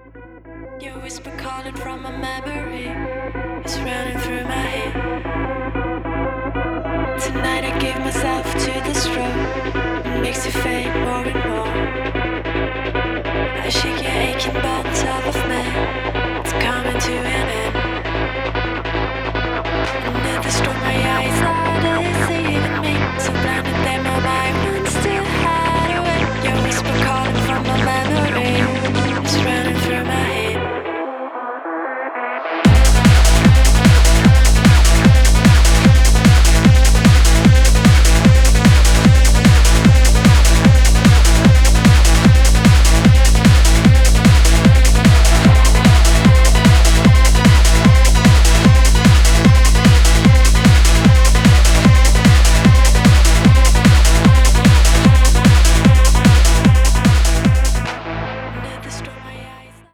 Your whisper calling from my memory is running through my head. Tonight I give myself to this road. It makes you fade more and more. I shake your aching bones off of me. It's coming to an end. And at the storm my eyes are deceiving me. So blinded them all my